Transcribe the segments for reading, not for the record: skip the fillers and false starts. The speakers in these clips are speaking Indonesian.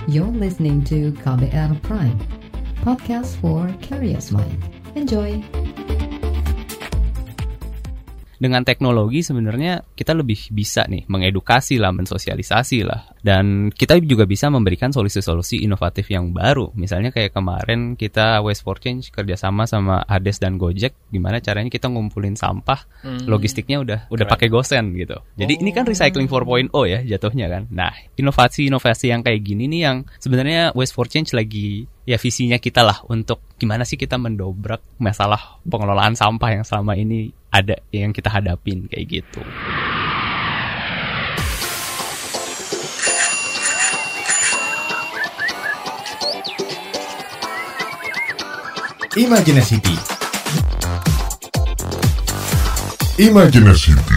You're listening to KBR Prime, podcast for curious mind. Enjoy! Dengan teknologi sebenarnya kita lebih bisa nih mengedukasi lah, mensosialisasi lah. Dan kita juga bisa memberikan solusi-solusi inovatif yang baru. Misalnya kayak kemarin kita Waste for Change kerjasama sama Hades dan Gojek. Gimana caranya kita ngumpulin sampah, logistiknya udah pakai GoSend gitu. Jadi ini kan recycling 4.0 ya jatuhnya kan. Nah, inovasi-inovasi yang kayak gini nih yang sebenarnya Waste for Change lagi ya visinya kita lah untuk gimana sih kita mendobrak masalah pengelolaan sampah yang selama ini ada yang kita hadapin kayak gitu. Imajinasity. Imajinasity.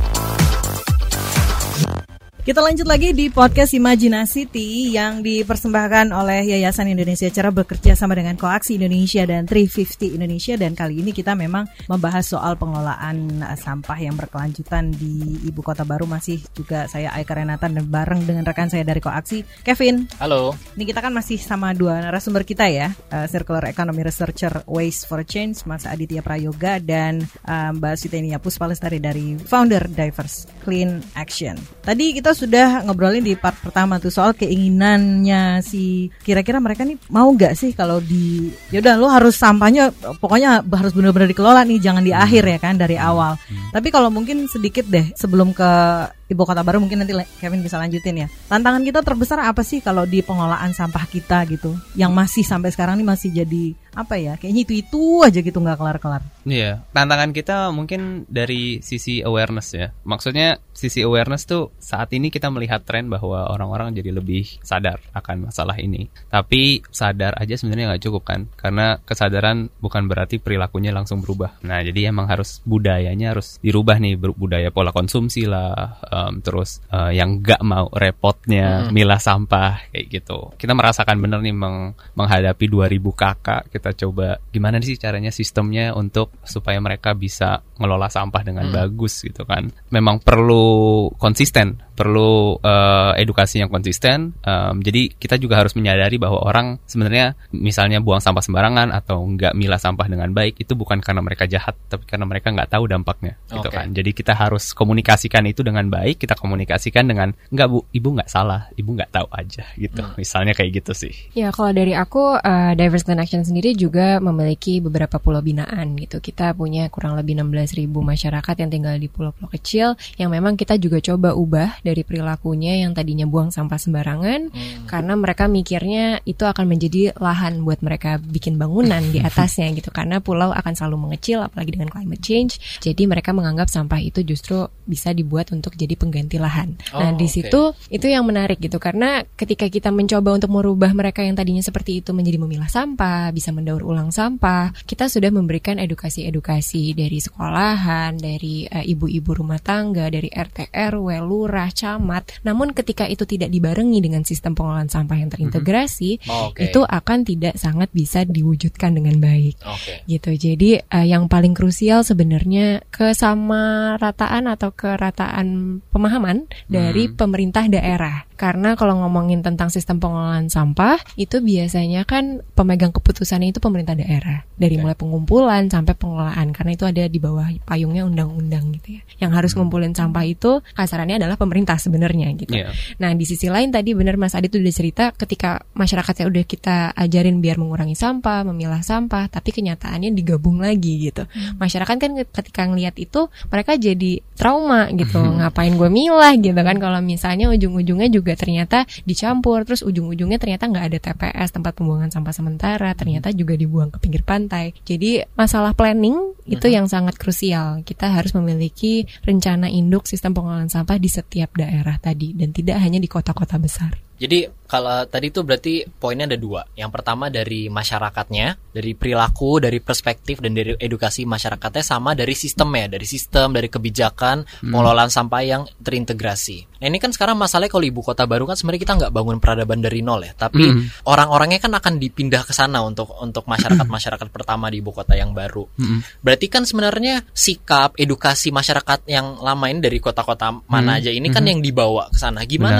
Kita lanjut lagi di podcast Imajinasity yang dipersembahkan oleh Yayasan Indonesia Cerah bekerja sama dengan Koaksi Indonesia dan 350 Indonesia. Dan kali ini kita memang membahas soal pengelolaan sampah yang berkelanjutan di Ibu Kota Baru. Masih juga saya Aika Renatan dan bareng dengan rekan saya dari Koaksi, Kevin. Halo. Ini kita kan masih sama dua narasumber kita ya, Circular Economy Researcher Waste for Change, Mas Aditya Prayoga dan Mbak Switenia Puspalestari dari founder Diverse Clean Action. Tadi kita sudah ngobrolin di part pertama tuh soal keinginannya si kira-kira mereka nih mau nggak sih kalau yaudah lo harus sampahnya pokoknya harus benar-benar dikelola nih, jangan di akhir ya kan dari awal. Tapi kalau mungkin sedikit deh sebelum ke Ibu Kota Baru, mungkin nanti Kevin bisa lanjutin ya. Tantangan kita terbesar apa sih kalau di pengelolaan sampah kita gitu, yang masih sampai sekarang nih masih jadi apa ya, kayaknya itu aja gitu nggak kelar-kelar. Iya, tantangan kita mungkin dari sisi awareness ya. Maksudnya sisi awareness tuh saat ini kita melihat tren bahwa orang-orang jadi lebih sadar akan masalah ini. Tapi sadar aja sebenarnya nggak cukup kan, karena kesadaran bukan berarti perilakunya langsung berubah. Nah, jadi emang harus budayanya harus dirubah nih, budaya pola konsumsi lah, terus yang nggak mau repotnya milah sampah kayak gitu. Kita merasakan bener nih menghadapi 2000 kakak. Kita coba gimana sih caranya sistemnya untuk supaya mereka bisa ngelola sampah dengan bagus gitu kan. Memang perlu konsisten, perlu edukasi yang konsisten. Jadi kita juga harus menyadari bahwa orang sebenarnya misalnya buang sampah sembarangan atau nggak milah sampah dengan baik itu bukan karena mereka jahat, tapi karena mereka nggak tahu dampaknya gitu kan. Jadi kita harus komunikasikan itu dengan baik. Kita komunikasikan dengan nggak bu, ibu nggak salah, ibu nggak tahu aja gitu. Misalnya kayak gitu sih. Ya kalau dari aku Diverse Clean Action sendiri juga memiliki beberapa pulau binaan gitu. Kita punya kurang lebih 16.000 masyarakat yang tinggal di pulau-pulau kecil yang memang kita juga coba ubah dari perilakunya yang tadinya buang sampah sembarangan karena mereka mikirnya itu akan menjadi lahan buat mereka bikin bangunan di atasnya gitu, karena pulau akan selalu mengecil apalagi dengan climate change. Jadi mereka menganggap sampah itu justru bisa dibuat untuk jadi pengganti lahan. Nah di situ itu yang menarik gitu, karena ketika kita mencoba untuk merubah mereka yang tadinya seperti itu menjadi memilah sampah, bisa mendaur ulang sampah, kita sudah memberikan edukasi-edukasi dari sekolahan, dari ibu-ibu rumah tangga, dari RT RW, lurah, camat. Namun ketika itu tidak dibarengi dengan sistem pengelolaan sampah yang terintegrasi, itu akan tidak sangat bisa diwujudkan dengan baik. Gitu. Jadi yang paling krusial sebenarnya kesamarataan atau kerataan pemahaman dari pemerintah daerah. Karena kalau ngomongin tentang sistem pengelolaan sampah, itu biasanya kan pemegang keputusannya itu pemerintah daerah. Dari mulai pengumpulan sampai pengelolaan, karena itu ada di bawah payungnya undang-undang gitu ya. Yang harus ngumpulin sampah itu kasarannya adalah pemerintah sebenarnya gitu. Nah di sisi lain tadi benar Mas Adit udah cerita, ketika masyarakatnya udah kita ajarin biar mengurangi sampah, memilah sampah, tapi kenyataannya digabung lagi gitu. Masyarakat kan ketika ngelihat itu, mereka jadi trauma gitu. Ngapain gue milah gitu kan, kalau misalnya ujung-ujungnya juga ternyata dicampur, terus ujung-ujungnya ternyata nggak ada TPS, tempat pembuangan sampah sementara, ternyata juga dibuang ke pinggir pantai. Jadi masalah planning itu yang sangat krusial. Kita harus memiliki rencana induk sistem pengelolaan sampah di setiap daerah tadi, dan tidak hanya di kota-kota besar. Jadi kalau tadi itu berarti poinnya ada dua. Yang pertama dari masyarakatnya, dari perilaku, dari perspektif dan dari edukasi masyarakatnya, sama dari sistemnya, dari sistem, dari kebijakan pengelolaan sampah yang terintegrasi. Nah ini kan sekarang masalahnya kalau Ibu Kota Baru kan sebenarnya kita nggak bangun peradaban dari nol ya, tapi orang-orangnya kan akan dipindah ke sana untuk masyarakat pertama di Ibu Kota yang baru. Berarti kan sebenarnya sikap edukasi masyarakat yang lama ini dari kota-kota mana aja ini kan yang dibawa ke sana. Gimana?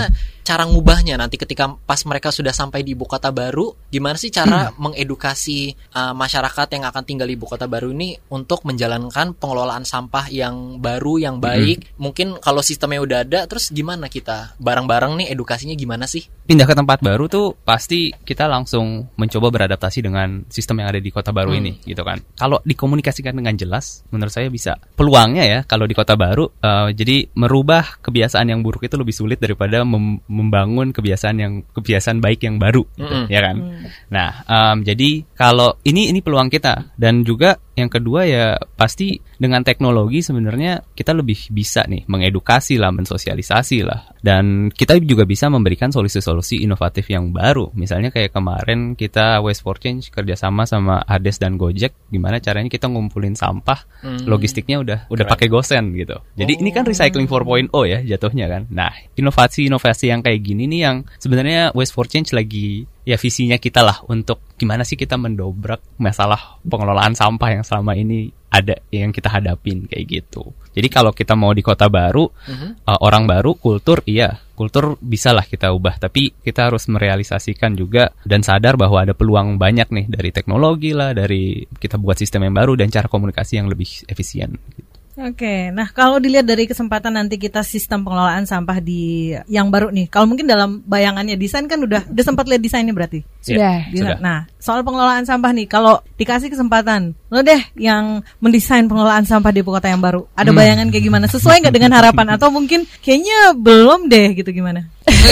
cara ngubahnya nanti ketika pas mereka sudah sampai di ibu kota baru, gimana sih cara mengedukasi masyarakat yang akan tinggal di ibu kota baru ini untuk menjalankan pengelolaan sampah yang baru, yang baik? Mungkin kalau sistemnya udah ada, terus gimana kita bareng-bareng nih edukasinya gimana sih? Pindah ke tempat baru tuh pasti kita langsung mencoba beradaptasi dengan sistem yang ada di kota baru ini gitu kan. Kalau dikomunikasikan dengan jelas, menurut saya bisa. Peluangnya ya kalau di kota baru, jadi merubah kebiasaan yang buruk itu lebih sulit daripada membangun kebiasaan baik yang baru gitu, ya kan. Nah, jadi kalau ini peluang kita. Dan juga yang kedua ya pasti dengan teknologi sebenarnya kita lebih bisa nih mengedukasi lah, mensosialisasi lah. Dan kita juga bisa memberikan solusi-solusi inovatif yang baru. Misalnya kayak kemarin kita Waste for Change kerjasama sama Ades dan Gojek, gimana caranya kita ngumpulin sampah, logistiknya udah pakai GoSend gitu. Jadi ini kan recycling 4.0 ya jatuhnya kan. Nah, inovasi-inovasi yang kayak gini nih yang sebenarnya Waste for Change lagi ya visinya kita lah untuk gimana sih kita mendobrak masalah pengelolaan sampah yang selama ini ada yang kita hadapin kayak gitu. Jadi kalau kita mau di kota baru, orang baru, kultur bisa lah kita ubah. Tapi kita harus merealisasikan juga dan sadar bahwa ada peluang banyak nih dari teknologi lah, dari kita buat sistem yang baru dan cara komunikasi yang lebih efisien. Oke, nah kalau dilihat dari kesempatan nanti kita sistem pengelolaan sampah di yang baru nih, kalau mungkin dalam bayangannya desain kan udah sempat lihat desainnya berarti? Sudah. Nah, soal pengelolaan sampah nih, kalau dikasih kesempatan, lo deh yang mendesain pengelolaan sampah di ibu kota yang baru, ada bayangan kayak gimana? Sesuai nggak dengan harapan atau mungkin kayaknya belum deh gitu gimana?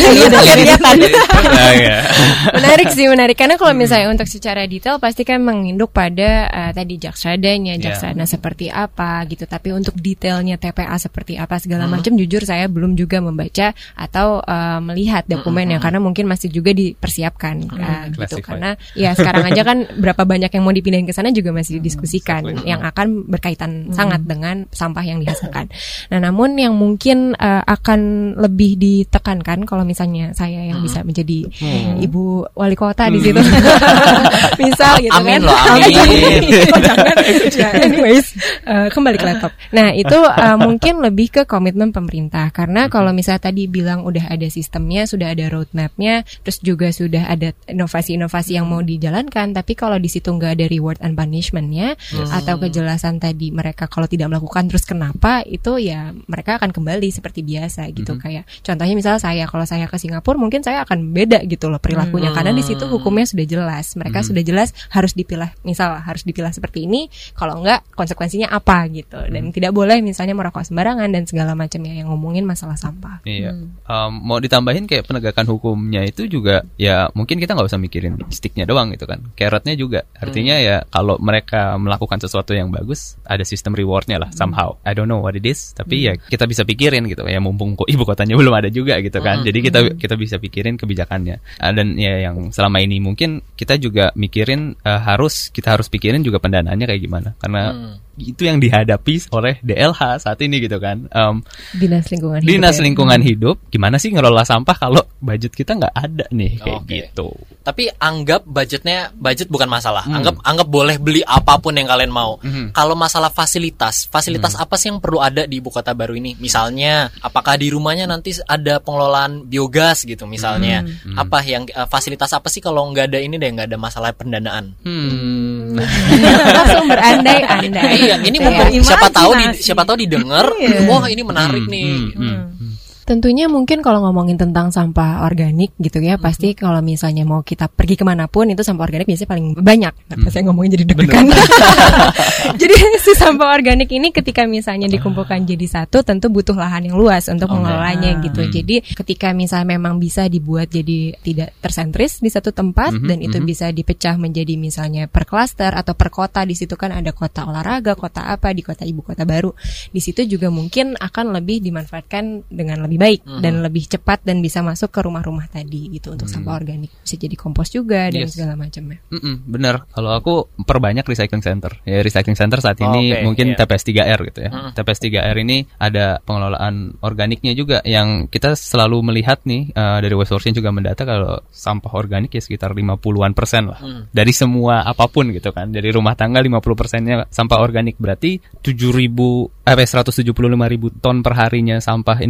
Menarik karena kalau misalnya untuk secara detail pasti kan menginduk pada tadi jaksadanya, jaksana seperti apa gitu. Tapi untuk detailnya TPA seperti apa segala macam, jujur saya belum juga membaca atau melihat dokumennya karena mungkin masih juga dipersiapkan gitu. Karena ya sekarang aja kan berapa banyak yang mau dipindahin ke sana juga masih didiskusikan yang akan berkaitan sangat dengan sampah yang dihasilkan. Nah, namun yang mungkin akan lebih ditekankan kalau misalnya saya yang bisa menjadi ibu wali kota di situ, misal gitu amin kan. Loh, amin. Jangan. Anyways, kembali ke laptop. Nah, itu mungkin lebih ke komitmen pemerintah karena kalau misalnya tadi bilang udah ada sistemnya, sudah ada roadmapnya, terus juga sudah ada inovasi-inovasi yang mau dijalankan, tapi kalau di situ nggak ada reward and punishment-nya atau kejelasan tadi mereka kalau tidak melakukan terus kenapa, itu ya mereka akan kembali seperti biasa gitu. Kayak contohnya misal kalau saya ke Singapura mungkin saya akan beda gitu loh perilakunya karena di situ hukumnya sudah jelas, mereka sudah jelas harus dipilah, misal harus dipilah seperti ini, kalau enggak konsekuensinya apa gitu, dan tidak boleh misalnya merokok sembarangan dan segala macamnya yang ngomongin masalah sampah. Iya. Mau ditambahin kayak penegakan hukumnya itu juga ya mungkin kita nggak usah mikirin sticknya doang gitu kan, carrotnya juga. Artinya ya kalau mereka melakukan sesuatu yang bagus ada sistem rewardnya lah somehow. I don't know what it is, tapi ya kita bisa pikirin gitu ya, mumpung ibu kotanya belum ada juga gitu kan. Jadi kita bisa pikirin kebijakannya. Dan ya yang selama ini mungkin kita juga mikirin kita harus pikirin juga pendanaannya kayak gimana. Karena itu yang dihadapi oleh DLH saat ini gitu kan. Dinas Lingkungan Hidup. Gimana sih ngelola sampah kalau budget kita nggak ada nih kayak gitu. Tapi anggap budget bukan masalah. Anggap boleh beli apapun yang kalian mau. Kalau masalah fasilitas apa sih yang perlu ada di ibu kota baru ini? Misalnya, apakah di rumahnya nanti ada pengelolaan biogas gitu misalnya? Apa yang fasilitas apa sih kalau nggak ada ini deh, nggak ada masalah pendanaan? Langsung berandai-andai. Iya, ini siapa tahu didengar. Wah, ini menarik nih. Tentunya mungkin kalau ngomongin tentang sampah organik gitu ya, pasti kalau misalnya mau kita pergi kemanapun itu sampah organik biasanya paling banyak. Saya ngomongin jadi deg-degan. Jadi si sampah organik ini ketika misalnya dikumpulkan jadi satu, tentu butuh lahan yang luas untuk mengelolanya gitu. Jadi ketika misalnya memang bisa dibuat jadi tidak tersentris di satu tempat dan itu bisa dipecah menjadi misalnya per klaster atau per kota, di situ kan ada kota olahraga, kota apa di kota ibu kota baru. Di situ juga mungkin akan lebih dimanfaatkan dengan lebih baik dan lebih cepat dan bisa masuk ke rumah-rumah tadi gitu untuk sampah organik, bisa jadi kompos juga dan segala macamnya. Benar. Kalau aku perbanyak recycling center. Ya recycling center saat ini mungkin TPS 3R gitu ya. TPS 3R ini ada pengelolaan organiknya juga yang kita selalu melihat nih dari Waste for Change juga mendata kalau sampah organik ya sekitar 50-an% lah. Dari semua apapun gitu kan. Dari rumah tangga 50%-nya sampah organik, berarti 175.000 ton per harinya sampah Indonesia ya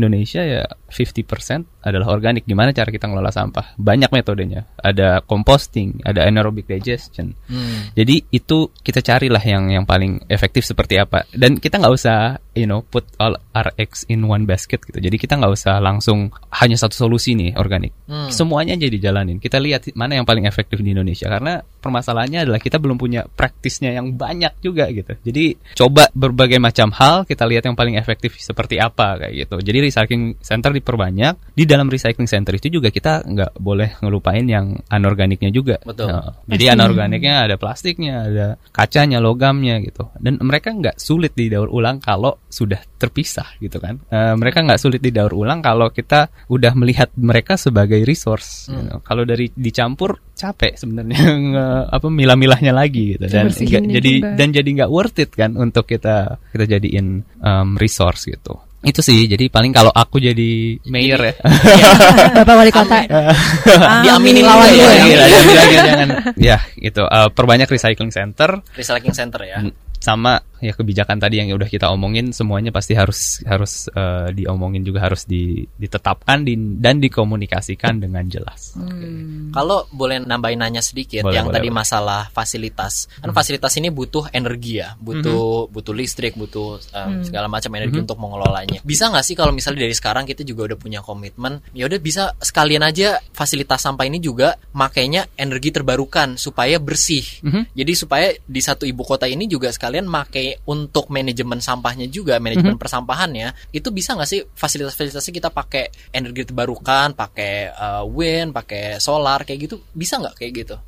ya 50% adalah organik. Gimana cara kita ngelola sampah? Banyak metodenya. Ada composting, ada anaerobic digestion. Jadi itu kita carilah yang paling efektif seperti apa. Dan kita nggak usah put all our eggs in one basket gitu. Jadi kita nggak usah langsung hanya satu solusi nih organik. Semuanya jadi jalanin. Kita lihat mana yang paling efektif di Indonesia. Karena permasalahannya adalah kita belum punya praktisnya yang banyak juga gitu. Jadi coba berbagai macam hal, kita lihat yang paling efektif seperti apa kayak gitu. Jadi recycling center diperbanyak. Di dalam recycling center itu juga kita nggak boleh ngelupain yang anorganiknya juga. Betul. Jadi anorganiknya ada plastiknya, ada kacanya, logamnya gitu. Dan mereka nggak sulit didaur ulang kalau sudah terpisah gitu kan. Mereka nggak sulit didaur ulang kalau kita udah melihat mereka sebagai resource. Gitu. Kalau dari dicampur capek sebenarnya milah-milahnya lagi gitu. Dan jadi nggak worth it kan untuk kita jadiin resource gitu. Itu sih, jadi paling kalau aku jadi mayor ya. Bapak wali kota. Diaminin lawan juga gue. Jangan. Ya, gitu. Perbanyak recycling center ya. Sama ya kebijakan tadi yang udah kita omongin, semuanya pasti harus diomongin juga, harus ditetapkan dan dikomunikasikan dengan jelas. Kalau boleh nambahin nanya sedikit, tadi masalah fasilitas. Kan fasilitas ini butuh energi ya, butuh listrik, butuh segala macam energi untuk mengelolanya. Bisa nggak sih kalau misalnya dari sekarang kita juga udah punya komitmen, ya udah bisa sekalian aja fasilitas sampah ini juga makainya energi terbarukan supaya bersih. Jadi supaya di satu ibu kota ini juga sekalian makai untuk manajemen sampahnya juga, manajemen persampahannya, itu bisa nggak sih fasilitas-fasilitasnya kita pakai energi terbarukan, pakai wind, pakai solar kayak gitu, bisa nggak kayak gitu?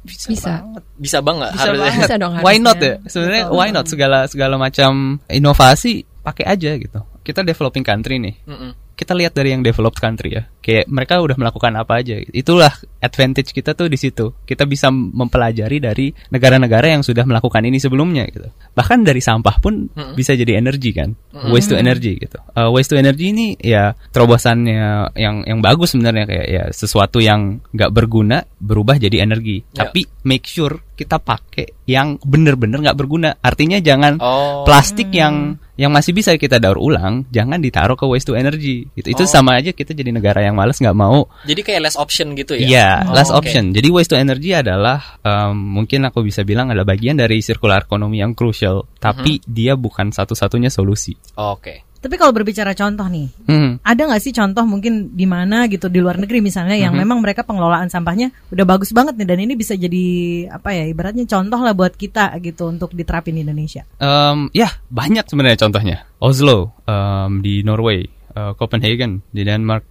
Bisa banget. Bisa dong, why not ya? Sebenarnya why not, segala macam inovasi pakai aja gitu. Kita developing country nih. Kita lihat dari yang developed country ya. Kayak mereka udah melakukan apa aja. Itulah advantage kita tuh di situ. Kita bisa mempelajari dari negara-negara yang sudah melakukan ini sebelumnya gitu. Bahkan dari sampah pun bisa jadi energi kan. Waste to energy gitu. Waste to energy ini ya terobosannya yang bagus sebenarnya, kayak ya sesuatu yang nggak berguna berubah jadi energi. Tapi make sure kita pakai yang bener-bener nggak berguna. Artinya jangan plastik yang masih bisa kita daur ulang, jangan ditaruh ke waste to energy. Gitu. Itu sama aja kita jadi negara yang malas, nggak mau. Jadi kayak less option gitu ya? Iya, less option. Jadi waste to energy adalah mungkin aku bisa bilang adalah bagian dari circular economy yang crucial, tapi dia bukan satu-satunya solusi. Tapi kalau berbicara contoh nih, ada nggak sih contoh mungkin di mana gitu di luar negeri misalnya yang memang mereka pengelolaan sampahnya udah bagus banget nih, dan ini bisa jadi apa ya, ibaratnya contoh lah buat kita gitu untuk diterapin di Indonesia? Ya banyak sebenarnya contohnya. Oslo di Norway, Copenhagen di Denmark.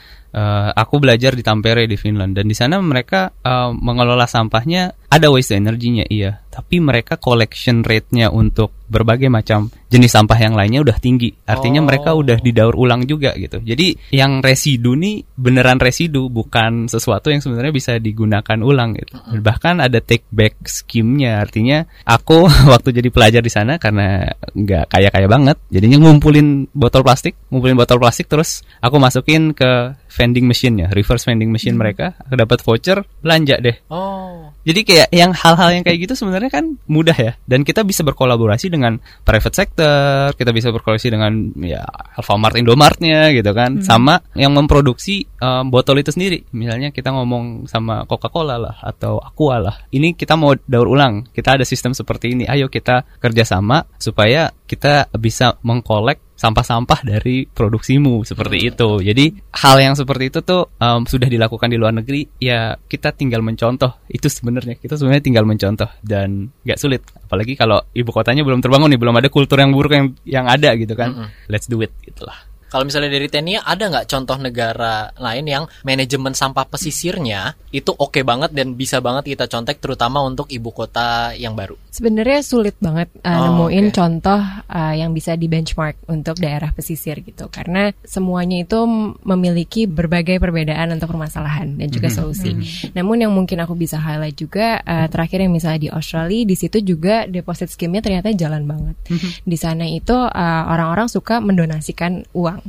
Aku belajar di Tampere di Finland, dan di sana mereka mengelola sampahnya ada waste energinya iya, tapi mereka collection rate-nya untuk berbagai macam jenis sampah yang lainnya udah tinggi. Artinya mereka udah didaur ulang juga gitu. Jadi yang residu nih beneran residu, bukan sesuatu yang sebenarnya bisa digunakan ulang gitu. Bahkan ada take back scheme-nya. Artinya aku waktu jadi pelajar di sana, karena nggak kaya-kaya banget, jadinya ngumpulin botol plastik terus aku masukin ke vending machine-nya, reverse vending machine mereka, aku dapat voucher, belanja deh. Jadi kayak yang hal-hal yang kayak gitu sebenarnya kan mudah ya, dan kita bisa berkolaborasi dengan private sector, kita bisa berkolaborasi dengan ya Alfamart, Indomartnya gitu kan, sama yang memproduksi botol itu sendiri. Misalnya kita ngomong sama Coca-Cola lah atau Aqua lah, ini kita mau daur ulang, kita ada sistem seperti ini, ayo kita kerjasama supaya kita bisa mengkolek sampah-sampah dari produksimu seperti itu. Jadi hal yang seperti itu tuh sudah dilakukan di luar negeri. Ya kita tinggal mencontoh. Itu sebenarnya kita tinggal mencontoh dan nggak sulit. Apalagi kalau ibu kotanya belum terbangun nih, belum ada kultur yang buruk yang ada gitu kan. Let's do it gitulah. Kalau misalnya dari Tenia, ada nggak contoh negara lain yang manajemen sampah pesisirnya itu oke banget dan bisa banget kita contek, terutama untuk ibu kota yang baru? Sebenarnya sulit banget nemuin contoh yang bisa di benchmark untuk daerah pesisir gitu, karena semuanya itu memiliki berbagai perbedaan untuk permasalahan dan juga solusi. Namun yang mungkin aku bisa highlight juga terakhir yang misalnya di Australia, di situ juga deposit scheme-nya ternyata jalan banget. Di sana itu orang-orang suka mendonasikan uang gitu.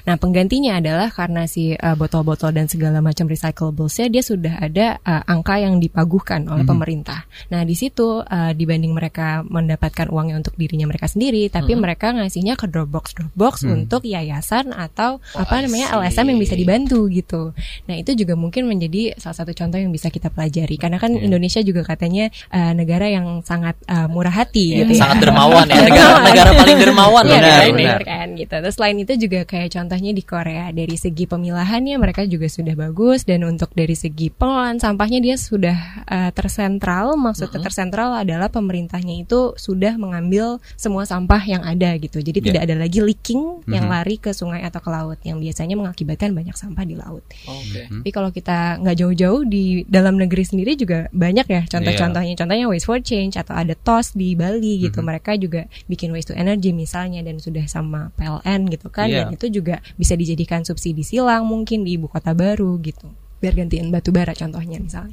Nah, penggantinya adalah karena si botol-botol dan segala macam recyclables-nya dia sudah ada angka yang dipaguhkan oleh pemerintah. Nah, di situ dibanding mereka mendapatkan uangnya untuk dirinya mereka sendiri, tapi mereka ngasihnya ke Dropbox untuk yayasan atau LSM yang bisa dibantu gitu. Nah, itu juga mungkin menjadi salah satu contoh yang bisa kita pelajari karena kan Indonesia juga katanya negara yang sangat murah hati gitu ya. Sangat dermawan ya, negara paling dermawan benar kan gitu. Terus selain itu juga kayak contohnya di Korea dari segi pemilahannya mereka juga sudah bagus dan untuk dari segi pengelolaan sampahnya dia sudah tersentral. Maksudnya tersentral adalah pemerintahnya itu sudah mengambil semua sampah yang ada gitu. Jadi tidak ada lagi leaking yang lari ke sungai atau ke laut yang biasanya mengakibatkan banyak sampah di laut. Tapi kalau kita nggak jauh-jauh di dalam negeri sendiri juga banyak ya contoh-contohnya. Contohnya Waste for Change atau ada TOS di Bali gitu. Mereka juga bikin waste to energy misalnya dan sudah sama PLN gitu kan. Dan itu juga bisa dijadikan subsidi silang mungkin di ibu kota baru gitu. Biar gantiin batu bara contohnya misalnya.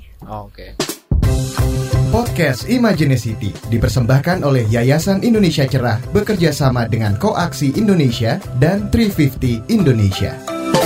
Podcast Imaginacity dipersembahkan oleh Yayasan Indonesia Cerah bekerja sama dengan Koaksi Indonesia dan 350 Indonesia.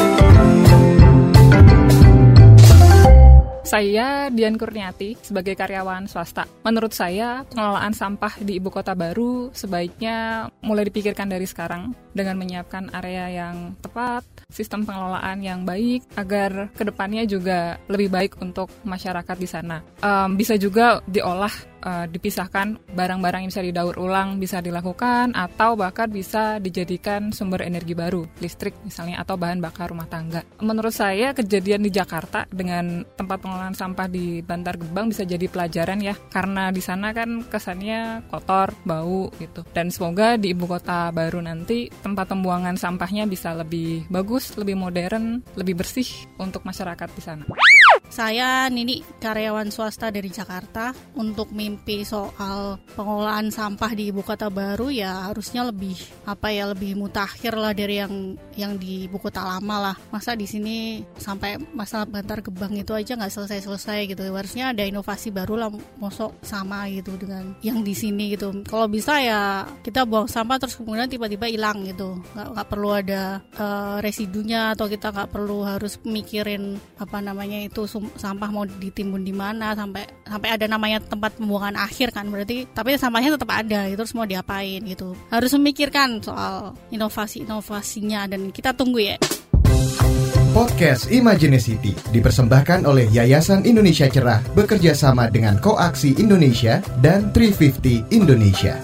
Saya Dian Kurniati sebagai karyawan swasta. Menurut saya, pengelolaan sampah di ibu kota baru sebaiknya mulai dipikirkan dari sekarang dengan menyiapkan area yang tepat, sistem pengelolaan yang baik, agar kedepannya juga lebih baik untuk masyarakat di sana. Bisa juga diolah, dipisahkan barang-barang yang bisa didaur ulang bisa dilakukan atau bahkan bisa dijadikan sumber energi baru, listrik misalnya atau bahan bakar rumah tangga. Menurut saya kejadian di Jakarta dengan tempat pengelolaan sampah di Bantar Gebang bisa jadi pelajaran ya, karena di sana kan kesannya kotor, bau gitu. Dan semoga di ibu kota baru nanti tempat pembuangan sampahnya bisa lebih bagus, lebih modern, lebih bersih untuk masyarakat di sana. Saya Nini, karyawan swasta dari Jakarta. Untuk mimpi soal pengelolaan sampah di ibu kota baru ya harusnya lebih lebih mutakhir lah dari yang di ibu kota lama lah. Masa di sini sampai masalah Bantar Gebang itu aja nggak selesai gitu. Harusnya ada inovasi baru lah, mosok sama gitu dengan yang di sini gitu. Kalau bisa ya kita buang sampah terus kemudian tiba-tiba hilang gitu. Nggak perlu ada residunya atau kita nggak perlu harus mikirin itu sampah mau ditimbun di mana sampai ada namanya tempat pembuangan akhir kan, berarti tapi sampahnya tetap ada, itu terus mau diapain gitu. Harus memikirkan soal inovasinya dan kita tunggu ya. Podcast Imaginacity dipersembahkan oleh Yayasan Indonesia Cerah bekerja sama dengan Koaksi Indonesia dan 350 Indonesia.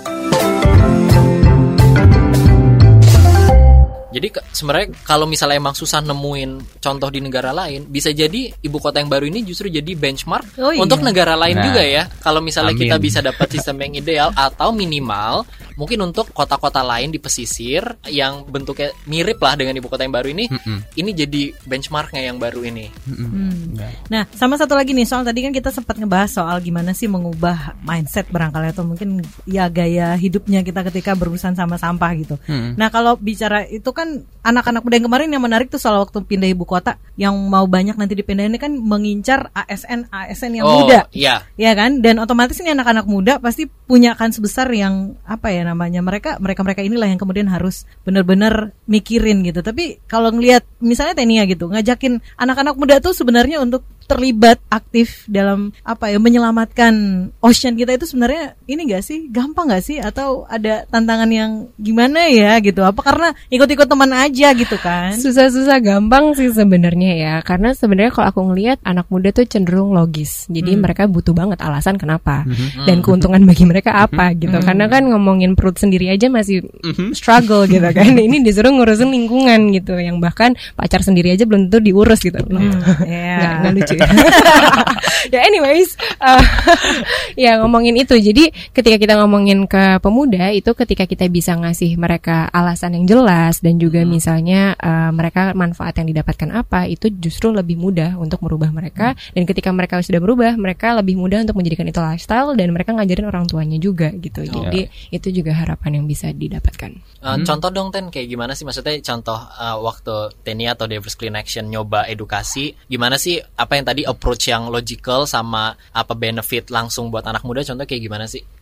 Jadi sebenarnya kalau misalnya emang susah nemuin contoh di negara lain, bisa jadi ibu kota yang baru ini justru jadi benchmark untuk negara lain juga ya. Kalau misalnya kita bisa dapat sistem yang ideal atau minimal mungkin untuk kota-kota lain di pesisir yang bentuknya mirip lah dengan ibu kota yang baru ini, ini jadi benchmarknya yang baru ini. Nah, sama satu lagi nih, soal tadi kan kita sempat ngebahas soal gimana sih mengubah mindset barangkali atau mungkin ya gaya hidupnya kita ketika berurusan sama sampah gitu. Nah, kalau bicara itu kan anak-anak muda yang kemarin yang menarik tuh soal waktu pindah ibu kota yang mau banyak nanti dipindahin ini kan mengincar ASN yang muda. Iya kan? Dan otomatis ini anak-anak muda pasti punya kans besar yang mereka inilah yang kemudian harus benar-benar mikirin gitu. Tapi kalau ngelihat misalnya Tenia gitu ngajakin anak-anak muda tuh sebenarnya untuk terlibat aktif dalam menyelamatkan ocean kita itu sebenarnya ini nggak sih, gampang nggak sih, atau ada tantangan yang gimana ya gitu? Apa karena ikut-ikut teman aja gitu kan? Susah-susah gampang sih sebenarnya ya, karena sebenarnya kalau aku ngelihat anak muda tuh cenderung logis, jadi mereka butuh banget alasan kenapa dan keuntungan bagi mereka apa gitu. Karena kan ngomongin perut sendiri aja masih struggle gitu kan, ini disuruh ngurusin lingkungan gitu, yang bahkan pacar sendiri aja belum tentu diurus gitu. Nggak lucu. Ya anyways, ya ngomongin itu. Jadi ketika kita ngomongin ke pemuda itu, ketika kita bisa ngasih mereka alasan yang jelas dan juga misalnya mereka manfaat yang didapatkan apa, itu justru lebih mudah untuk merubah mereka. Dan ketika mereka sudah berubah, mereka lebih mudah untuk menjadikan itu lifestyle dan mereka ngajarin orang tuanya juga gitu. Jadi itu juga harapan yang bisa didapatkan. Contoh dong Ten, kayak gimana sih, maksudnya contoh waktu Tenia atau Diverse Clean Action nyoba edukasi, gimana sih apa yang tadi approach yang logical sama apa benefit langsung buat anak muda, contoh kayak gimana sih?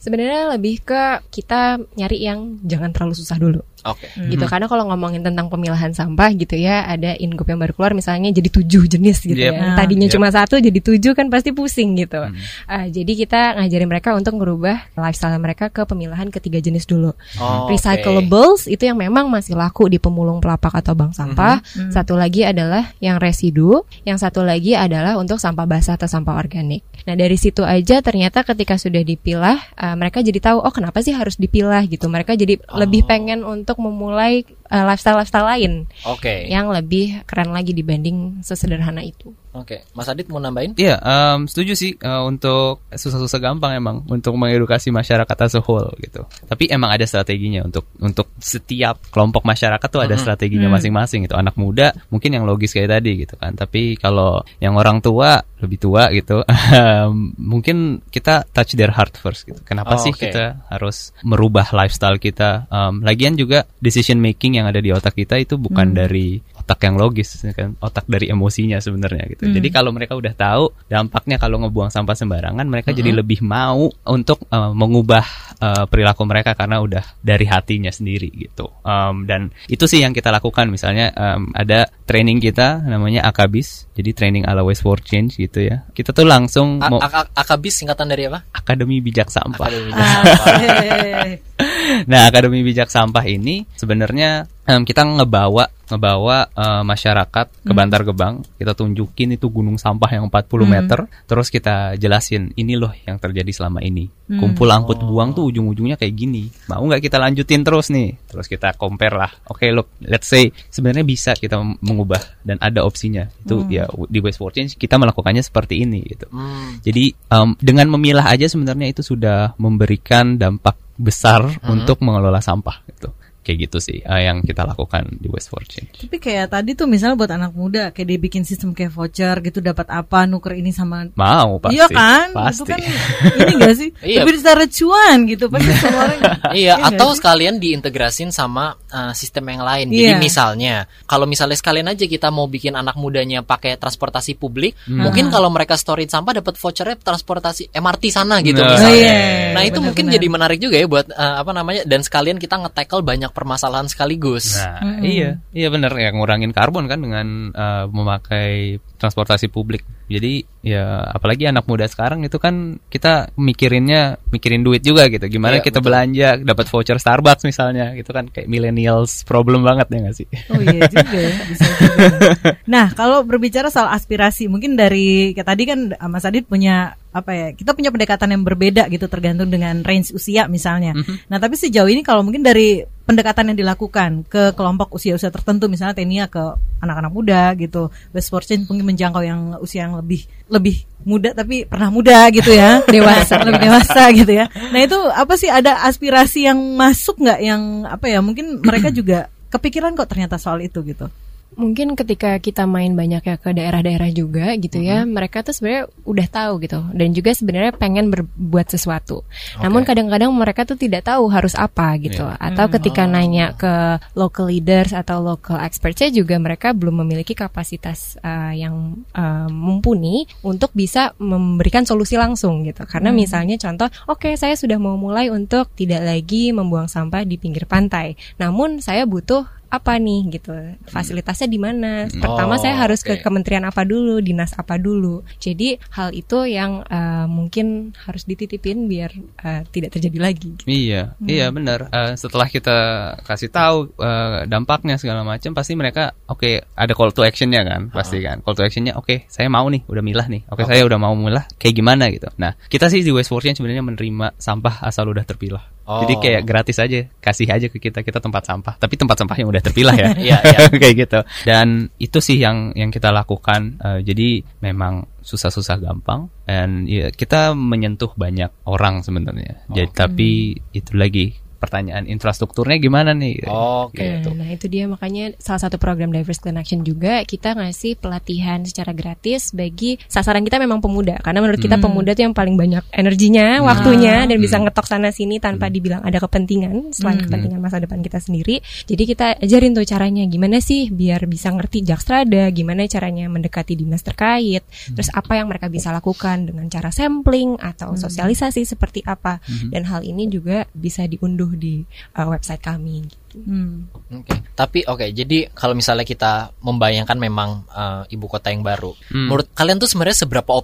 Sebenarnya lebih ke kita nyari yang jangan terlalu susah dulu. Oke. Gitu, karena kalau ngomongin tentang pemilahan sampah gitu ya, ada in-group yang baru keluar misalnya jadi 7 jenis gitu Yep. ya. Tadinya cuma 1 jadi 7 kan pasti pusing gitu. Jadi kita ngajarin mereka untuk merubah lifestyle mereka ke pemilahan ke 3 jenis dulu. Recyclables itu yang memang masih laku di pemulung pelapak atau bank sampah. Satu lagi adalah yang residu, yang satu lagi adalah untuk sampah basah atau sampah organik. Nah, dari situ aja ternyata ketika sudah dipilah, mereka jadi tahu, oh kenapa sih harus dipilah gitu. Mereka jadi lebih pengen untuk memulai lifestyle lain yang lebih keren lagi dibanding sesederhana itu. Oke, Mas Adit mau nambahin? Iya, setuju sih untuk susah-susah gampang emang untuk mengedukasi masyarakat as a whole gitu. Tapi emang ada strateginya untuk setiap kelompok masyarakat tuh ada strateginya masing-masing gitu. Anak muda mungkin yang logis kayak tadi gitu kan. Tapi kalau yang orang tua, lebih tua gitu, mungkin kita touch their heart first gitu. Kenapa sih kita harus merubah lifestyle kita? Lagian juga decision making yang ada di otak kita itu bukan dari otak yang logis kan, otak dari emosinya sebenarnya gitu. Jadi kalau mereka udah tahu dampaknya kalau ngebuang sampah sembarangan, mereka jadi lebih mau untuk mengubah perilaku mereka karena udah dari hatinya sendiri gitu. Dan itu sih yang kita lakukan. Misalnya ada training kita namanya Akabis, jadi training ala Waste for Change gitu ya. Kita tuh langsung Akabis singkatan dari apa? Akademi Bijak Sampah. Akademi Bijak Sampah. Nah, Akademi Bijak Sampah ini sebenarnya kita ngebawa masyarakat ke Bantar Gebang. Kita tunjukin itu gunung sampah yang 40 meter. Terus kita jelasin, ini loh yang terjadi selama ini. Kumpul angkut buang tuh ujung-ujungnya kayak gini. Mau nggak kita lanjutin terus nih? Terus kita compare lah. Oke, look, let's say sebenarnya bisa kita mengubah dan ada opsinya. Itu ya di Waste for Change kita melakukannya seperti ini gitu. Jadi dengan memilah aja sebenarnya itu sudah memberikan dampak besar untuk mengelola sampah gitu. Kayak gitu sih yang kita lakukan di Waste for Change. Tapi kayak tadi tuh misalnya buat anak muda kayak dia bikin sistem kayak voucher gitu, dapat apa, nuker ini sama mau pasti. Iya kan? Pasti. Itu kan ini enggak sih? Lebih secara cuan gitu pasti semua orang. Iya, atau sekalian diintegrasin sama sistem yang lain. Jadi misalnya, kalau misalnya sekalian aja kita mau bikin anak mudanya pakai transportasi publik, mungkin kalau mereka storage sampah dapat vouchernya transportasi MRT sana gitu misalnya. Nah, itu mungkin jadi menarik juga ya buat dan sekalian kita nge-tackle banyak permasalahan sekaligus. Nah, iya benar ya, ngurangin karbon kan dengan memakai transportasi publik. Jadi ya apalagi anak muda sekarang itu kan kita mikirin duit juga gitu. Gimana kita belanja dapat voucher Starbucks misalnya gitu kan, kayak millennials problem banget ya nggak sih? Oh iya juga ya, bisa juga. Nah, kalau berbicara soal aspirasi, mungkin dari kayak tadi kan Mas Adit punya kita punya pendekatan yang berbeda gitu tergantung dengan range usia misalnya. Nah, tapi sejauh ini kalau mungkin dari pendekatan yang dilakukan ke kelompok usia-usia tertentu, misalnya Tenia ke anak-anak muda gitu, Waste for Change mungkin menjangkau yang usia yang lebih muda tapi pernah muda gitu ya, lebih dewasa gitu ya. Nah, itu apa sih, ada aspirasi yang masuk nggak yang mungkin mereka juga kepikiran kok ternyata soal itu gitu? Mungkin ketika kita main banyak ya ke daerah-daerah juga gitu ya, mereka tuh sebenarnya udah tahu gitu, dan juga sebenarnya pengen berbuat sesuatu. Namun kadang-kadang mereka tuh tidak tahu harus apa gitu. Atau ketika nanya ke local leaders atau local experts juga mereka belum memiliki kapasitas yang mumpuni untuk bisa memberikan solusi langsung gitu. Karena misalnya contoh, saya sudah mau mulai untuk tidak lagi membuang sampah di pinggir pantai. Namun saya butuh apa nih gitu, fasilitasnya di mana? Pertama saya harus ke kementerian apa dulu, dinas apa dulu. Jadi hal itu yang mungkin harus dititipin biar tidak terjadi lagi. Iya benar. Setelah kita kasih tahu dampaknya segala macam, pasti mereka ada call to actionnya kan, pasti kan. Call to actionnya saya mau nih, udah milah nih. Saya udah mau milah, kayak gimana gitu. Nah, kita sih di Waste for Change sebenarnya menerima sampah asal udah terpilah. Jadi kayak gratis aja, kasih aja ke kita tempat sampah, tapi tempat sampah yang udah terpilah ya. Iya. Kayak gitu. Dan itu sih yang kita lakukan. Jadi memang susah-susah gampang, dan ya kita menyentuh banyak orang sebenarnya. Jadi tapi itu lagi pertanyaan infrastrukturnya gimana nih. Oke. Nah itu dia, makanya salah satu program Diverse Clean Action juga kita ngasih pelatihan secara gratis bagi sasaran kita memang pemuda, karena menurut kita pemuda tuh yang paling banyak energinya, waktunya, dan bisa ngetok sana sini tanpa dibilang ada kepentingan selain kepentingan masa depan kita sendiri. Jadi kita ajarin tuh caranya gimana sih biar bisa ngerti Jakstrada, gimana caranya mendekati dinas terkait, terus apa yang mereka bisa lakukan dengan cara sampling atau sosialisasi seperti apa, dan hal ini juga bisa diunduh di website kami. Tapi jadi kalau misalnya kita membayangkan memang ibu kota yang baru, menurut kalian tuh sebenarnya seberapa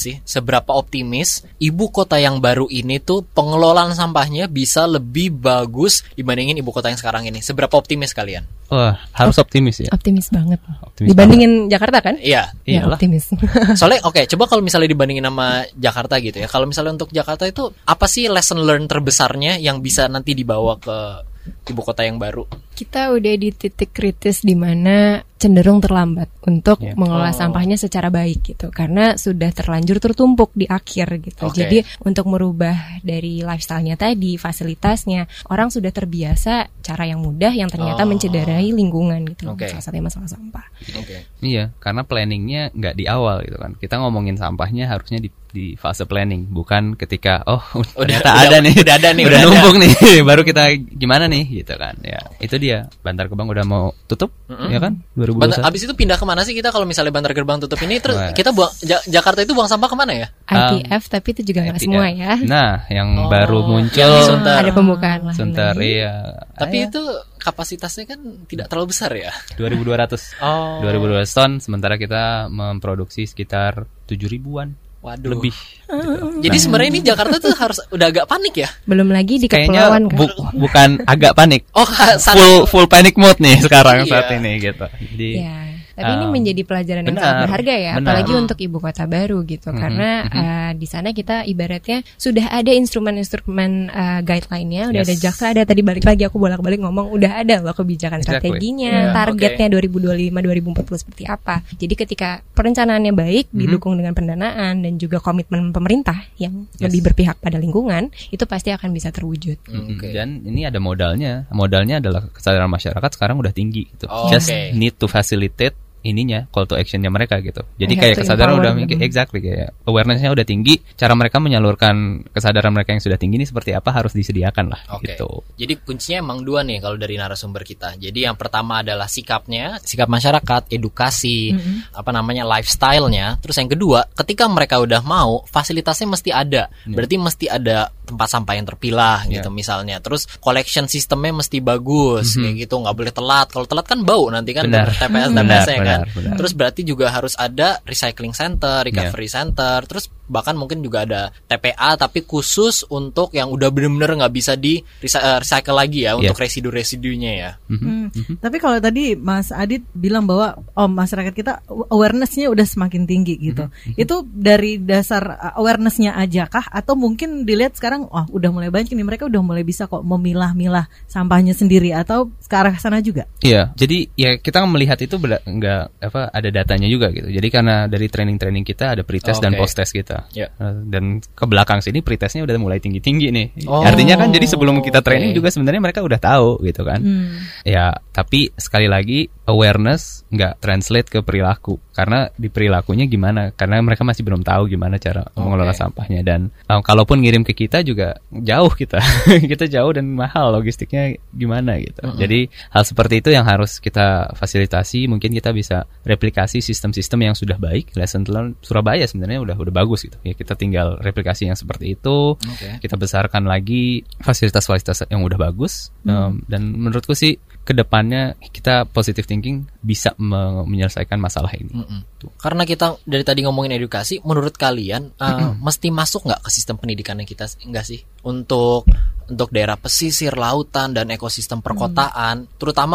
optimis ibu kota yang baru ini tuh pengelolaan sampahnya bisa lebih bagus dibandingin ibu kota yang sekarang ini? Seberapa optimis kalian? Wah, harus optimis ya. Optimis banget. Optimis Dibandingin Jakarta kan? Iya. Ya, optimis. Soalnya coba kalau misalnya dibandingin sama Jakarta gitu ya. Kalau misalnya untuk Jakarta itu apa sih lesson learn terbesarnya yang bisa nanti dibawa ke ibu kota yang baru? Kita udah di titik kritis di mana cenderung terlambat untuk mengelola sampahnya secara baik gitu, karena sudah terlanjur tertumpuk di akhir gitu. Jadi untuk merubah dari lifestyle-nya tadi, fasilitasnya, orang sudah terbiasa cara yang mudah yang ternyata mencederai lingkungan gitu. Salah satunya masalah sampah. Iya, karena planningnya nggak di awal gitu kan. Kita ngomongin sampahnya harusnya di fase planning, bukan ketika udah ada nih, udah numpuk nih, baru kita gimana nih gitu kan. Ya, itu dia. Bantar Gebang udah mau tutup, ya kan? 2021. Abis itu pindah kemana sih kita kalau misalnya Bantar Gebang tutup ini? Terus kita buang Jakarta itu buang sampah kemana ya? ITF, tapi itu juga nggak semua ya. Nah, yang baru muncul ada pembukaan lah. Sunter, iya. Tapi itu kapasitasnya kan tidak terlalu besar ya. 2.200. 2.200 ton, sementara kita memproduksi sekitar 7.000-an. Waduh. Lebih. Jadi sebenarnya ini Jakarta tuh harus udah agak panik ya. Belum lagi di kayaknya kepulauan kan. Bukan agak panik. Full panic mode nih sekarang saat ini gitu. Jadi tapi ini menjadi pelajaran yang sangat berharga ya, apalagi untuk ibu kota baru gitu, karena di sana kita ibaratnya sudah ada instrumen-instrumen guideline-nya, udah ada Jakstrada, tadi balik lagi aku bolak-balik ngomong udah ada loh kebijakan strateginya, targetnya 2025-2040 seperti apa. Jadi ketika perencanaannya baik, didukung dengan pendanaan dan juga komitmen pemerintah yang lebih berpihak pada lingkungan, itu pasti akan bisa terwujud. Dan ini ada modalnya adalah kesadaran masyarakat sekarang udah tinggi gitu. Just need to facilitate ininya, call to actionnya mereka gitu. Jadi kayak kesadaran udah kayak awarenessnya udah tinggi, cara mereka menyalurkan kesadaran mereka yang sudah tinggi ini seperti apa harus disediakan lah gitu. Jadi kuncinya emang dua nih kalau dari narasumber kita. Jadi yang pertama adalah sikap masyarakat, edukasi, lifestyle-nya. Terus yang kedua, ketika mereka udah mau, fasilitasnya mesti ada. Berarti mesti ada tempat sampah yang terpilah gitu misalnya. Terus collection sistemnya mesti bagus kayak gitu, nggak boleh telat. Kalau telat kan bau nanti kan TPS-nya kan. Benar. Terus berarti juga harus ada recycling center, recovery center, terus bahkan mungkin juga ada TPA tapi khusus untuk yang udah benar-benar nggak bisa di recycle lagi ya, untuk residu-residunya ya. Tapi kalau tadi Mas Adit bilang bahwa masyarakat kita awareness-nya udah semakin tinggi gitu. Itu dari dasar awareness-nya aja kah, atau mungkin dilihat sekarang udah mulai banyak nih, mereka udah mulai bisa kok memilah-milah sampahnya sendiri, atau ke arah sana juga? Iya, jadi ya kita melihat itu nggak ada datanya juga gitu. Jadi karena dari training kita ada pretest dan post test kita. Dan ke belakang sini pretestnya udah mulai tinggi-tinggi nih. Artinya kan jadi sebelum kita training juga sebenarnya mereka udah tahu gitu kan. Ya, tapi sekali lagi awareness nggak translate ke perilaku. Karena di perilakunya gimana? Karena mereka masih belum tahu gimana cara mengelola sampahnya. Dan kalaupun ngirim ke kita juga jauh kita jauh dan mahal logistiknya gimana gitu. Jadi hal seperti itu yang harus kita fasilitasi. Mungkin kita bisa replikasi sistem-sistem yang sudah baik. Lesson learned Surabaya sebenarnya udah bagus gitu. Ya kita tinggal replikasi yang seperti itu. Kita besarkan lagi fasilitas-fasilitas yang udah bagus. Dan menurutku sih kedepannya kita positive thinking bisa menyelesaikan masalah ini. Karena kita dari tadi ngomongin edukasi, menurut kalian mesti masuk nggak ke sistem pendidikannya kita nggak sih untuk daerah pesisir, lautan dan ekosistem perkotaan, terutama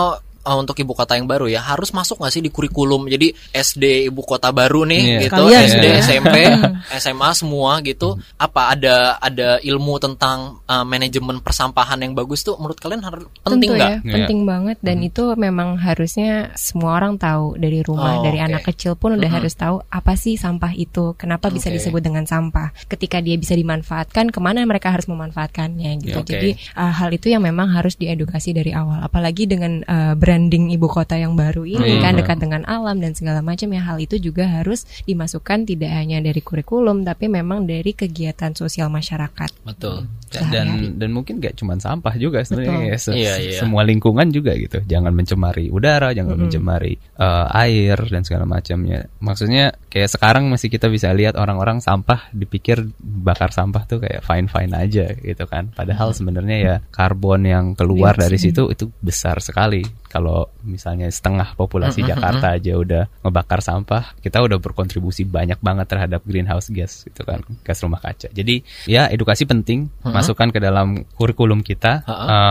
untuk ibu kota yang baru ya, harus masuk nggak sih di kurikulum? Jadi SD ibu kota baru nih, gitu, Sekalian, SD, ya. SMP, SMA semua gitu. Apa ada ilmu tentang manajemen persampahan yang bagus tuh? Menurut kalian penting Tentu nggak? ya, penting banget, dan itu memang harusnya semua orang tahu dari rumah, dari anak kecil pun udah harus tahu apa sih sampah itu, kenapa bisa disebut dengan sampah. Ketika dia bisa dimanfaatkan, kemana mereka harus memanfaatkannya gitu. Jadi hal itu yang memang harus diedukasi dari awal. Apalagi dengan branding ibu kota yang baru ini kan dekat dengan alam dan segala macam ya, hal itu juga harus dimasukkan tidak hanya dari kurikulum tapi memang dari kegiatan sosial masyarakat. Betul. Dan mungkin gak cuma sampah juga sebenarnya ya, Iya. semua lingkungan juga gitu. Jangan mencemari udara, jangan mencemari air dan segala macamnya. Maksudnya kayak sekarang masih kita bisa lihat orang-orang sampah dipikir bakar sampah tuh kayak fine-fine aja gitu kan. Padahal sebenarnya ya karbon yang keluar dari situ itu besar sekali. Kalau misalnya setengah populasi Jakarta aja udah ngebakar sampah, kita udah berkontribusi banyak banget terhadap greenhouse gas gitu kan, gas rumah kaca. Jadi ya edukasi penting, masukkan ke dalam kurikulum kita,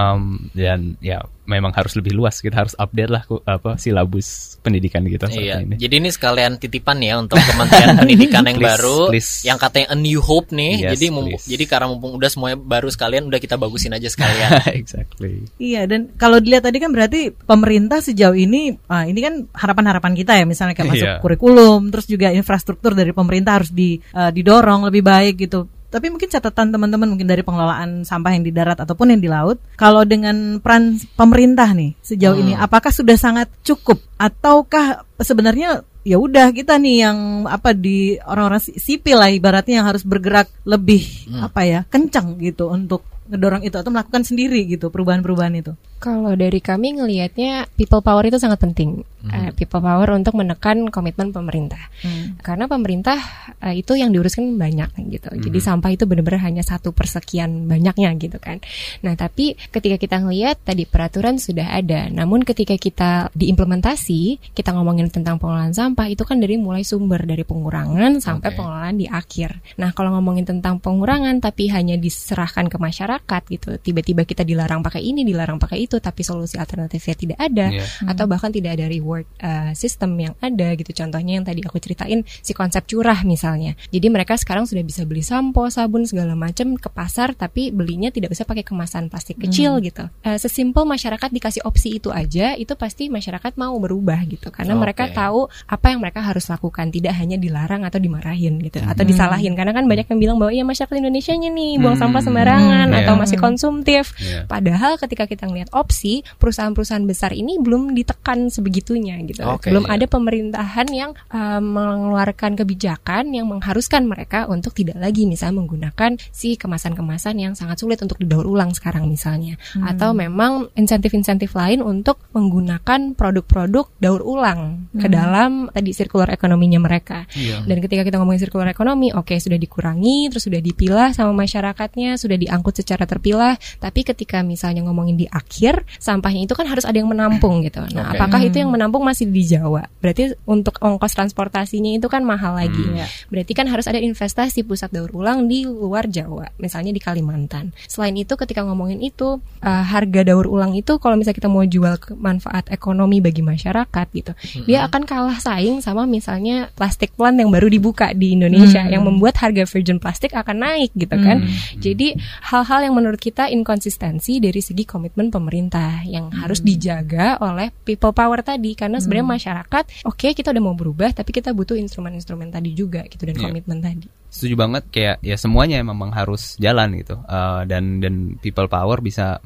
dan ya memang harus lebih luas, kita harus update lah silabus pendidikan kita saat ini. Jadi ini sekalian titipan ya untuk Kementerian Pendidikan yang baru, please. yang katanya a new hope nih. Yes, jadi karena mumpung udah semuanya baru sekalian, udah kita bagusin aja sekalian. Exactly. Iya, dan kalau dilihat tadi kan berarti pemerintah sejauh ini kan harapan-harapan kita ya, misalnya kayak masuk kurikulum, terus juga infrastruktur dari pemerintah harus didorong lebih baik gitu. Tapi mungkin catatan teman-teman mungkin dari pengelolaan sampah yang di darat ataupun yang di laut, kalau dengan peran pemerintah nih sejauh ini, apakah sudah sangat cukup ataukah sebenarnya ya udah kita nih yang di orang-orang sipil lah ibaratnya yang harus bergerak lebih kencang gitu untuk ngedorong itu atau melakukan sendiri gitu perubahan-perubahan itu? Kalau dari kami ngelihatnya people power itu sangat penting. People power untuk menekan komitmen pemerintah. Karena pemerintah itu yang diuruskan banyak gitu. Jadi sampah itu benar-benar hanya 1/sekian banyaknya gitu kan. Nah, tapi ketika kita ngelihat tadi peraturan sudah ada, namun ketika kita diimplementasi, kita ngomongin tentang pengelolaan sampah itu kan dari mulai sumber dari pengurangan sampai pengelolaan di akhir. Nah, kalau ngomongin tentang pengurangan tapi hanya diserahkan ke masyarakat gitu, tiba-tiba kita dilarang pakai ini, dilarang pakai itu, tapi solusi alternatifnya tidak ada, atau bahkan tidak ada reward system yang ada gitu. Contohnya yang tadi aku ceritain, si konsep curah misalnya. Jadi mereka sekarang sudah bisa beli sampo, sabun segala macam ke pasar, tapi belinya tidak bisa pakai kemasan plastik kecil gitu. Sesimpel masyarakat dikasih opsi itu aja, itu pasti masyarakat mau berubah gitu, karena mereka tahu apa yang mereka harus lakukan, tidak hanya dilarang atau dimarahin gitu, atau disalahin. Karena kan banyak yang bilang bahwa ya masyarakat Indonesianya nih buang sampah sembarangan atau masih konsumtif. Padahal ketika kita ngelihat opsi, perusahaan-perusahaan besar ini belum ditekan sebegitunya gitu. Belum ada pemerintahan yang mengeluarkan kebijakan yang mengharuskan mereka untuk tidak lagi misalnya menggunakan si kemasan-kemasan yang sangat sulit untuk didaur ulang sekarang misalnya. Atau memang insentif-insentif lain untuk menggunakan produk-produk daur ulang ke dalam tadi circular ekonominya mereka. Dan ketika kita ngomongin circular ekonomi, sudah dikurangi, terus sudah dipilah sama masyarakatnya, sudah diangkut secara terpilah, tapi ketika misalnya ngomongin di akhir, sampahnya itu kan harus ada yang menampung gitu. Nah, apakah itu yang menampung masih di Jawa? Berarti untuk ongkos transportasinya itu kan mahal lagi. Berarti kan harus ada investasi pusat daur ulang di luar Jawa, misalnya di Kalimantan. Selain itu, ketika ngomongin itu, harga daur ulang itu kalau misalnya kita mau jual ke manfaat ekonomi bagi masyarakat gitu, dia akan kalah saing sama misalnya plastik plant yang baru dibuka di Indonesia, yang membuat harga virgin plastik akan naik gitu kan. Jadi hal-hal yang menurut kita inkonsistensi dari segi komitmen pemerintah yang harus dijaga oleh people power tadi, karena sebenarnya masyarakat kita udah mau berubah, tapi kita butuh instrumen-instrumen tadi juga gitu, dan komitmen tadi. Setuju banget, kayak ya semuanya memang harus jalan gitu, dan people power bisa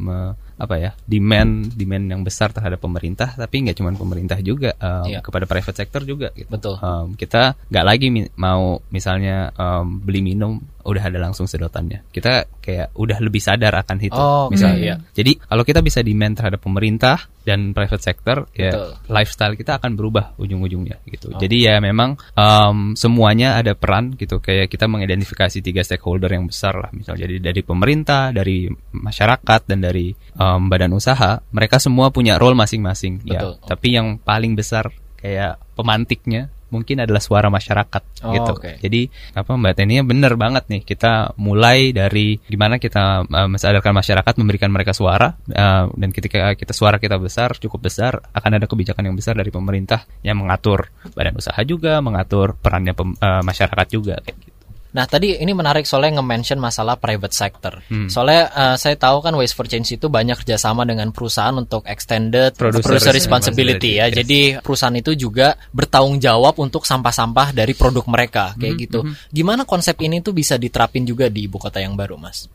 demand yang besar terhadap pemerintah, tapi nggak cuma pemerintah juga, kepada private sector juga gitu. Betul. Kita nggak lagi mau misalnya beli minum udah ada langsung sedotannya. Kita kayak udah lebih sadar akan itu misalnya. Jadi kalau kita bisa demand terhadap pemerintah dan private sector, ya lifestyle kita akan berubah ujung-ujungnya gitu. Jadi ya memang semuanya ada peran gitu, kayak kita mengidentifikasi 3 stakeholder yang besar lah, misalnya jadi dari pemerintah, dari masyarakat, dan dari badan usaha. Mereka semua punya role masing-masing ya. Tapi yang paling besar kayak pemantiknya mungkin adalah suara masyarakat gitu. Oke. Jadi Mbak Tenia benar banget nih, kita mulai dari gimana kita mensadarkan masyarakat, memberikan mereka suara, dan ketika suara kita besar, cukup besar, akan ada kebijakan yang besar dari pemerintah yang mengatur badan usaha juga, mengatur perannya masyarakat juga kayak gitu. Nah tadi ini menarik soalnya nge-mention masalah private sector. Soalnya saya tahu kan Waste for Change itu banyak kerjasama dengan perusahaan untuk extended producer responsibility ya. Yes. Jadi perusahaan itu juga bertanggung jawab untuk sampah-sampah dari produk mereka kayak gitu. Gimana konsep ini tuh bisa diterapin juga di ibu kota yang baru, Mas?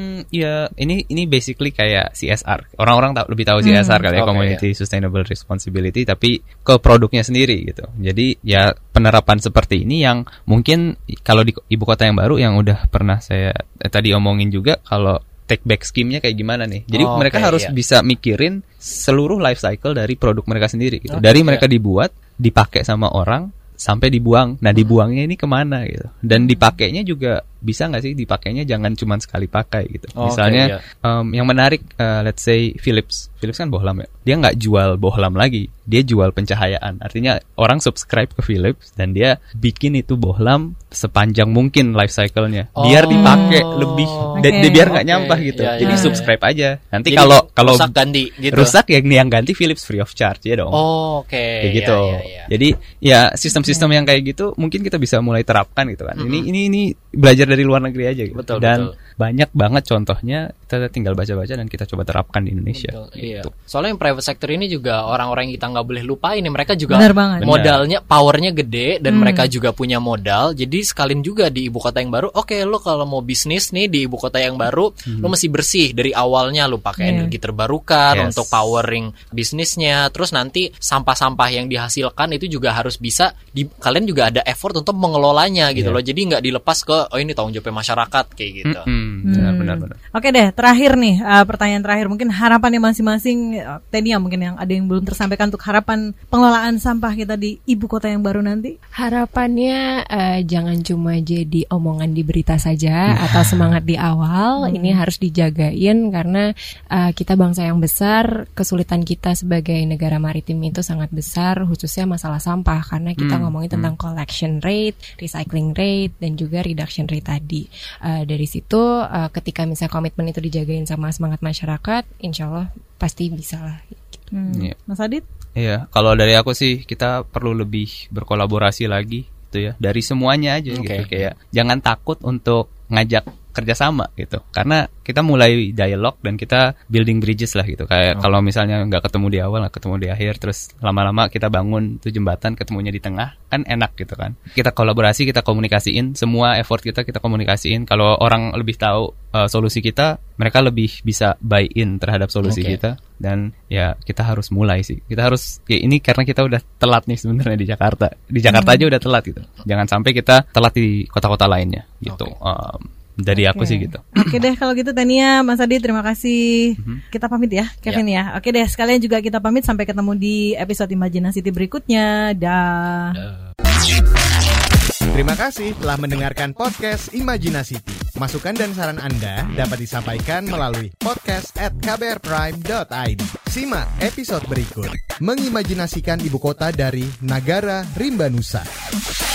Ya ini basically kayak CSR. Orang-orang lebih tahu CSR kali ya, Community Sustainable Responsibility, tapi ke produknya sendiri gitu. Jadi ya penerapan seperti ini yang mungkin kalau di ibu kota yang baru yang udah pernah saya tadi omongin juga, kalau take back scheme-nya kayak gimana nih. Jadi mereka harus bisa mikirin seluruh life cycle dari produk mereka sendiri gitu. Dari mereka dibuat, dipakai sama orang, sampai dibuang. Nah dibuangnya ini kemana gitu. Dan dipakainya juga bisa nggak sih dipakainya jangan cuma sekali pakai gitu. Misalnya yang menarik, let's say Philips kan bohlam ya. Dia nggak jual bohlam lagi, dia jual pencahayaan. Artinya orang subscribe ke Philips dan dia bikin itu bohlam sepanjang mungkin life cycle-nya. Biar dipakai lebih, biar nggak nyampah gitu. Jadi subscribe aja. Nanti kalau rusak ganti gitu. Rusak yang ganti Philips free of charge ya dong. Kayak gitu. Jadi ya sistem-sistem yang kayak gitu mungkin kita bisa mulai terapkan gitu kan. Ini belajar dari luar negeri aja gitu. Dan banyak banget contohnya, kita tinggal baca-baca dan kita coba terapkan di Indonesia. Iya. Soalnya yang private sector ini juga orang-orang yang kita nggak boleh lupain, mereka juga modalnya, powernya gede dan mereka juga punya modal. Jadi sekalian juga di ibu kota yang baru, lo kalau mau bisnis nih di ibu kota yang baru, lo mesti bersih dari awalnya, lo pakai energi terbarukan untuk powering bisnisnya. Terus nanti sampah-sampah yang dihasilkan itu juga harus bisa kalian juga ada effort untuk mengelolanya gitu loh. Jadi nggak dilepas ke ini tanggung jawab masyarakat kayak gitu. Benar-benar. Oke deh, terakhir nih, pertanyaan terakhir, mungkin harapannya masing-masing, Tenia mungkin yang ada yang belum tersampaikan untuk harapan pengelolaan sampah kita di ibu kota yang baru nanti. Harapannya jangan cuma jadi omongan di berita saja atau semangat di awal. Ini harus dijagain karena kita bangsa yang besar, kesulitan kita sebagai negara maritim itu sangat besar, khususnya masalah sampah, karena kita ngomongin tentang collection rate, recycling rate, dan juga reduction rate tadi. Dari situ ketika misalnya komitmen itu dijagain sama semangat masyarakat, insya Allah pasti bisa lah. Mas Adit? Iya, kalau dari aku sih kita perlu lebih berkolaborasi lagi gitu ya, dari semuanya aja gitu. Kayak jangan takut untuk ngajak kerjasama gitu, karena kita mulai dialog dan kita building bridges lah gitu. Kayak kalau misalnya nggak ketemu di awal, nggak ketemu di akhir, terus lama-lama kita bangun tuh jembatan, ketemunya di tengah, kan enak gitu kan. Kita kolaborasi, kita komunikasiin, semua effort kita komunikasiin. Kalau orang lebih tahu solusi kita, mereka lebih bisa buy in terhadap solusi kita. Dan ya kita harus mulai sih. Kita harus ini karena kita udah telat nih sebenarnya di Jakarta. Di Jakarta aja udah telat gitu. Jangan sampai kita telat di kota-kota lainnya gitu. Dari aku sih gitu. Oke deh kalau gitu, Tania, Mas Adi, terima kasih. Kita pamit ya, Kevin ya. Oke deh, sekalian juga kita pamit, sampai ketemu di episode Imajinasi berikutnya. Dah. Terima kasih telah mendengarkan podcast Imajinasi. Masukan dan saran Anda dapat disampaikan melalui podcast@kbrprime.id. Simak episode berikut, mengimajinasikan ibu kota dari Nagara Rimba Nusa.